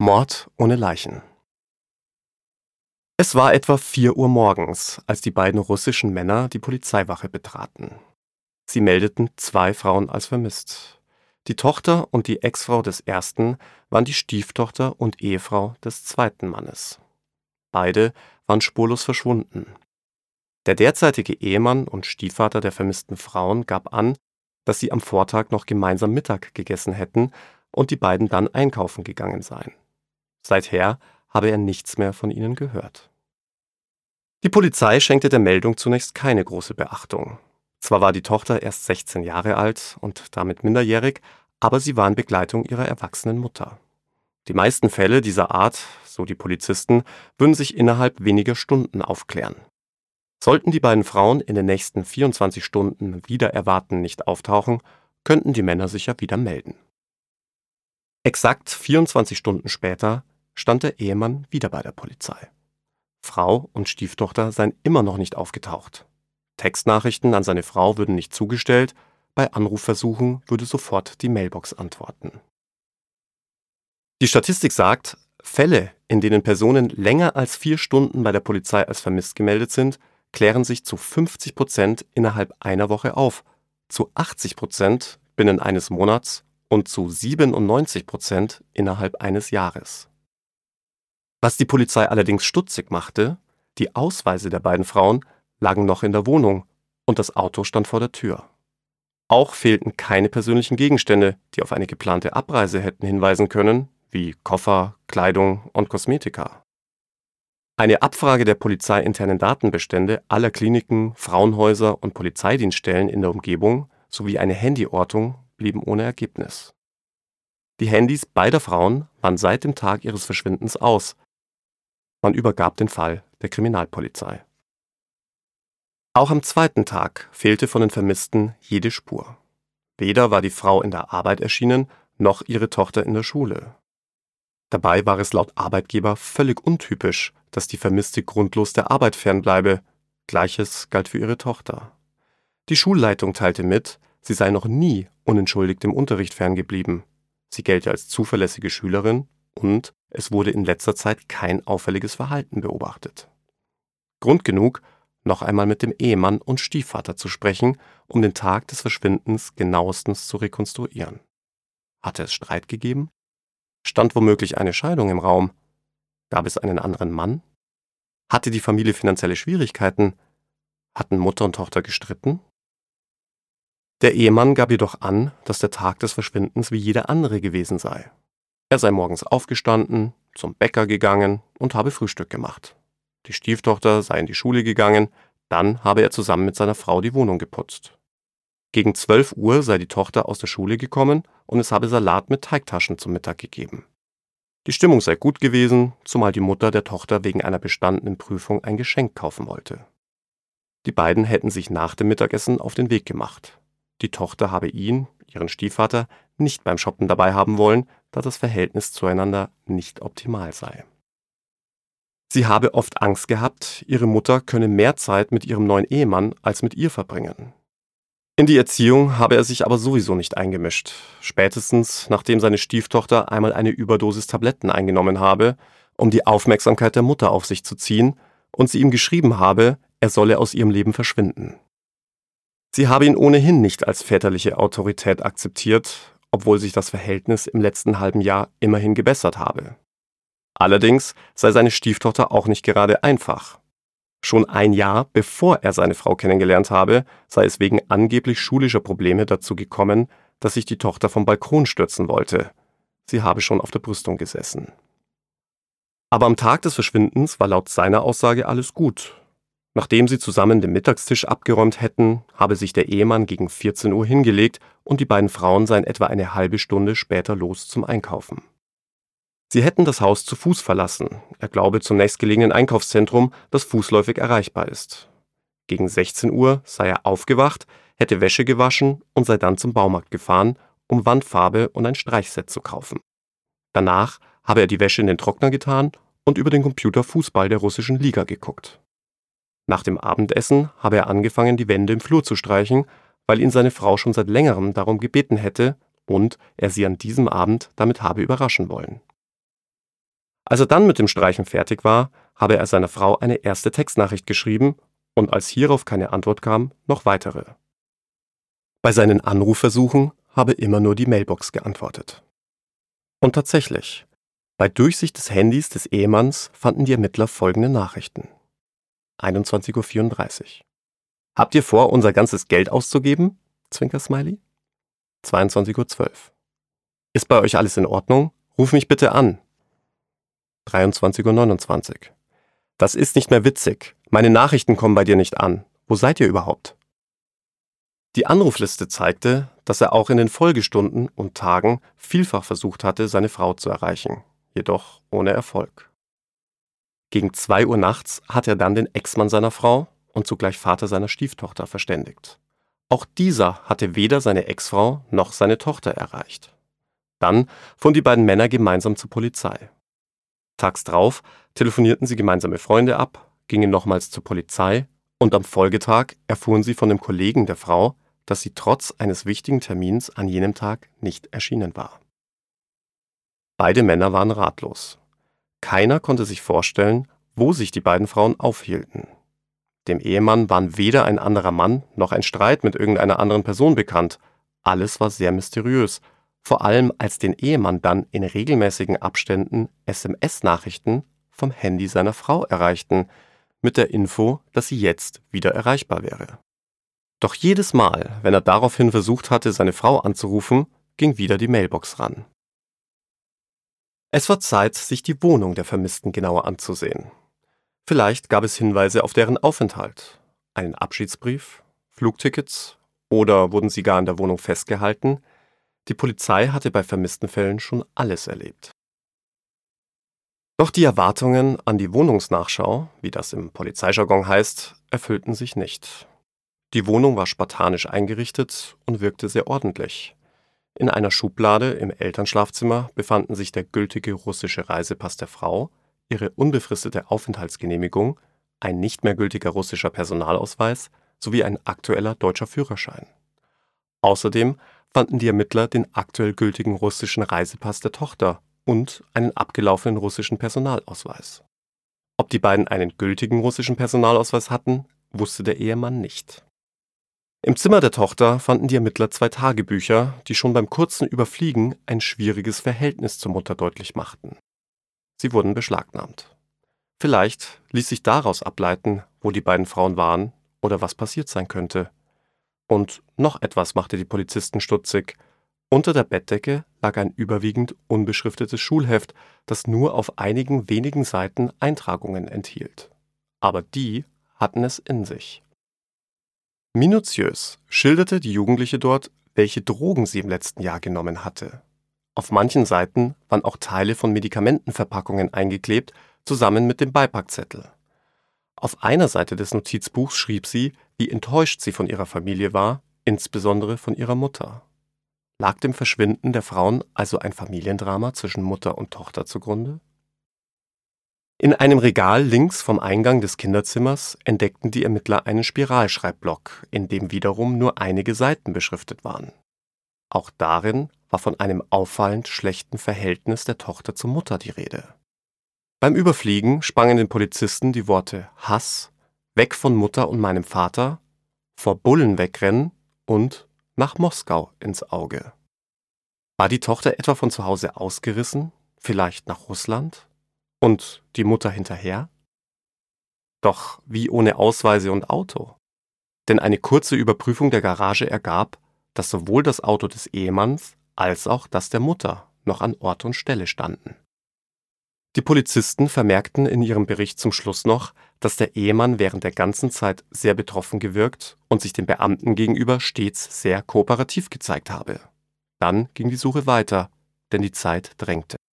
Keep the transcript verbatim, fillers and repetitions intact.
Mord ohne Leichen. Es war etwa vier Uhr morgens, als die beiden russischen Männer die Polizeiwache betraten. Sie meldeten zwei Frauen als vermisst. Die Tochter und die Ex-Frau des ersten waren die Stieftochter und Ehefrau des zweiten Mannes. Beide waren spurlos verschwunden. Der derzeitige Ehemann und Stiefvater der vermissten Frauen gab an, dass sie am Vortag noch gemeinsam Mittag gegessen hätten und die beiden dann einkaufen gegangen seien. Seither habe er nichts mehr von ihnen gehört. Die Polizei schenkte der Meldung zunächst keine große Beachtung. Zwar war die Tochter erst sechzehn Jahre alt und damit minderjährig, aber sie war in Begleitung ihrer erwachsenen Mutter. Die meisten Fälle dieser Art, so die Polizisten, würden sich innerhalb weniger Stunden aufklären. Sollten die beiden Frauen in den nächsten vierundzwanzig Stunden wider Erwarten nicht auftauchen, könnten die Männer sich ja wieder melden. Exakt vierundzwanzig Stunden später stand der Ehemann wieder bei der Polizei. Frau und Stieftochter seien immer noch nicht aufgetaucht. Textnachrichten an seine Frau würden nicht zugestellt, bei Anrufversuchen würde sofort die Mailbox antworten. Die Statistik sagt, Fälle, in denen Personen länger als vier Stunden bei der Polizei als vermisst gemeldet sind, klären sich zu fünfzig Prozent innerhalb einer Woche auf, zu achtzig Prozent binnen eines Monats und zu siebenundneunzig Prozent innerhalb eines Jahres. Was die Polizei allerdings stutzig machte, die Ausweise der beiden Frauen lagen noch in der Wohnung und das Auto stand vor der Tür. Auch fehlten keine persönlichen Gegenstände, die auf eine geplante Abreise hätten hinweisen können, wie Koffer, Kleidung und Kosmetika. Eine Abfrage der polizeiinternen Datenbestände aller Kliniken, Frauenhäuser und Polizeidienststellen in der Umgebung sowie eine Handyortung blieben ohne Ergebnis. Die Handys beider Frauen waren seit dem Tag ihres Verschwindens aus. Man übergab den Fall der Kriminalpolizei. Auch am zweiten Tag fehlte von den Vermissten jede Spur. Weder war die Frau in der Arbeit erschienen, noch ihre Tochter in der Schule. Dabei war es laut Arbeitgeber völlig untypisch, dass die Vermisste grundlos der Arbeit fernbleibe. Gleiches galt für ihre Tochter. Die Schulleitung teilte mit, sie sei noch nie unentschuldigt im Unterricht ferngeblieben. Sie gelte als zuverlässige Schülerin und es wurde in letzter Zeit kein auffälliges Verhalten beobachtet. Grund genug, noch einmal mit dem Ehemann und Stiefvater zu sprechen, um den Tag des Verschwindens genauestens zu rekonstruieren. Hatte es Streit gegeben? Stand womöglich eine Scheidung im Raum? Gab es einen anderen Mann? Hatte die Familie finanzielle Schwierigkeiten? Hatten Mutter und Tochter gestritten? Der Ehemann gab jedoch an, dass der Tag des Verschwindens wie jeder andere gewesen sei. Er sei morgens aufgestanden, zum Bäcker gegangen und habe Frühstück gemacht. Die Stieftochter sei in die Schule gegangen, dann habe er zusammen mit seiner Frau die Wohnung geputzt. Gegen zwölf Uhr sei die Tochter aus der Schule gekommen und es habe Salat mit Teigtaschen zum Mittag gegeben. Die Stimmung sei gut gewesen, zumal die Mutter der Tochter wegen einer bestandenen Prüfung ein Geschenk kaufen wollte. Die beiden hätten sich nach dem Mittagessen auf den Weg gemacht. Die Tochter habe ihn, ihren Stiefvater, nicht beim Shoppen dabei haben wollen, da das Verhältnis zueinander nicht optimal sei. Sie habe oft Angst gehabt, ihre Mutter könne mehr Zeit mit ihrem neuen Ehemann als mit ihr verbringen. In die Erziehung habe er sich aber sowieso nicht eingemischt, spätestens nachdem seine Stieftochter einmal eine Überdosis Tabletten eingenommen habe, um die Aufmerksamkeit der Mutter auf sich zu ziehen, und sie ihm geschrieben habe, er solle aus ihrem Leben verschwinden. Sie habe ihn ohnehin nicht als väterliche Autorität akzeptiert, obwohl sich das Verhältnis im letzten halben Jahr immerhin gebessert habe. Allerdings sei seine Stieftochter auch nicht gerade einfach. Schon ein Jahr bevor er seine Frau kennengelernt habe, sei es wegen angeblich schulischer Probleme dazu gekommen, dass sich die Tochter vom Balkon stürzen wollte. Sie habe schon auf der Brüstung gesessen. Aber am Tag des Verschwindens war laut seiner Aussage alles gut. Nachdem sie zusammen den Mittagstisch abgeräumt hätten, habe sich der Ehemann gegen vierzehn Uhr hingelegt und die beiden Frauen seien etwa eine halbe Stunde später los zum Einkaufen. Sie hätten das Haus zu Fuß verlassen, er glaube zum nächstgelegenen Einkaufszentrum, das fußläufig erreichbar ist. Gegen sechzehn Uhr sei er aufgewacht, hätte Wäsche gewaschen und sei dann zum Baumarkt gefahren, um Wandfarbe und ein Streichset zu kaufen. Danach habe er die Wäsche in den Trockner getan und über den Computer Fußball der russischen Liga geguckt. Nach dem Abendessen habe er angefangen, die Wände im Flur zu streichen, weil ihn seine Frau schon seit längerem darum gebeten hätte und er sie an diesem Abend damit habe überraschen wollen. Als er dann mit dem Streichen fertig war, habe er seiner Frau eine erste Textnachricht geschrieben und als hierauf keine Antwort kam, noch weitere. Bei seinen Anrufversuchen habe immer nur die Mailbox geantwortet. Und tatsächlich, bei Durchsicht des Handys des Ehemanns fanden die Ermittler folgende Nachrichten. einundzwanzig Uhr vierunddreißig. Habt ihr vor, unser ganzes Geld auszugeben? Zwinker-Smiley. zweiundzwanzig Uhr zwölf. Ist bei euch alles in Ordnung? Ruf mich bitte an. dreiundzwanzig Uhr neunundzwanzig. Das ist nicht mehr witzig. Meine Nachrichten kommen bei dir nicht an. Wo seid ihr überhaupt? Die Anrufliste zeigte, dass er auch in den Folgestunden und Tagen vielfach versucht hatte, seine Frau zu erreichen, jedoch ohne Erfolg. Gegen zwei Uhr nachts hat er dann den Ex-Mann seiner Frau und zugleich Vater seiner Stieftochter verständigt. Auch dieser hatte weder seine Ex-Frau noch seine Tochter erreicht. Dann fuhren die beiden Männer gemeinsam zur Polizei. Tags drauf telefonierten sie gemeinsame Freunde ab, gingen nochmals zur Polizei und am Folgetag erfuhren sie von dem Kollegen der Frau, dass sie trotz eines wichtigen Termins an jenem Tag nicht erschienen war. Beide Männer waren ratlos. Keiner konnte sich vorstellen, wo sich die beiden Frauen aufhielten. Dem Ehemann waren weder ein anderer Mann noch ein Streit mit irgendeiner anderen Person bekannt. Alles war sehr mysteriös, vor allem als den Ehemann dann in regelmäßigen Abständen S M S-Nachrichten vom Handy seiner Frau erreichten, mit der Info, dass sie jetzt wieder erreichbar wäre. Doch jedes Mal, wenn er daraufhin versucht hatte, seine Frau anzurufen, ging wieder die Mailbox ran. Es war Zeit, sich die Wohnung der Vermissten genauer anzusehen. Vielleicht gab es Hinweise auf deren Aufenthalt, einen Abschiedsbrief, Flugtickets oder wurden sie gar in der Wohnung festgehalten. Die Polizei hatte bei vermissten Fällen schon alles erlebt. Doch die Erwartungen an die Wohnungsnachschau, wie das im Polizeijargon heißt, erfüllten sich nicht. Die Wohnung war spartanisch eingerichtet und wirkte sehr ordentlich. In einer Schublade im Elternschlafzimmer befanden sich der gültige russische Reisepass der Frau, ihre unbefristete Aufenthaltsgenehmigung, ein nicht mehr gültiger russischer Personalausweis sowie ein aktueller deutscher Führerschein. Außerdem fanden die Ermittler den aktuell gültigen russischen Reisepass der Tochter und einen abgelaufenen russischen Personalausweis. Ob die beiden einen gültigen russischen Personalausweis hatten, wusste der Ehemann nicht. Im Zimmer der Tochter fanden die Ermittler zwei Tagebücher, die schon beim kurzen Überfliegen ein schwieriges Verhältnis zur Mutter deutlich machten. Sie wurden beschlagnahmt. Vielleicht ließ sich daraus ableiten, wo die beiden Frauen waren oder was passiert sein könnte. Und noch etwas machte die Polizisten stutzig. Unter der Bettdecke lag ein überwiegend unbeschriftetes Schulheft, das nur auf einigen wenigen Seiten Eintragungen enthielt. Aber die hatten es in sich. Minutiös schilderte die Jugendliche dort, welche Drogen sie im letzten Jahr genommen hatte. Auf manchen Seiten waren auch Teile von Medikamentenverpackungen eingeklebt, zusammen mit dem Beipackzettel. Auf einer Seite des Notizbuchs schrieb sie, wie enttäuscht sie von ihrer Familie war, insbesondere von ihrer Mutter. Lag dem Verschwinden der Frauen also ein Familiendrama zwischen Mutter und Tochter zugrunde? In einem Regal links vom Eingang des Kinderzimmers entdeckten die Ermittler einen Spiralschreibblock, in dem wiederum nur einige Seiten beschriftet waren. Auch darin war von einem auffallend schlechten Verhältnis der Tochter zur Mutter die Rede. Beim Überfliegen sprangen den Polizisten die Worte Hass, weg von Mutter und meinem Vater, vor Bullen wegrennen und nach Moskau ins Auge. War die Tochter etwa von zu Hause ausgerissen, vielleicht nach Russland? Und die Mutter hinterher? Doch wie ohne Ausweise und Auto? Denn eine kurze Überprüfung der Garage ergab, dass sowohl das Auto des Ehemanns als auch das der Mutter noch an Ort und Stelle standen. Die Polizisten vermerkten in ihrem Bericht zum Schluss noch, dass der Ehemann während der ganzen Zeit sehr betroffen gewirkt und sich den Beamten gegenüber stets sehr kooperativ gezeigt habe. Dann ging die Suche weiter, denn die Zeit drängte.